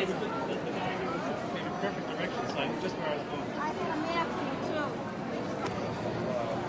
the diagram took me in a perfect direction, so I knew just where I was going. I had a map here too.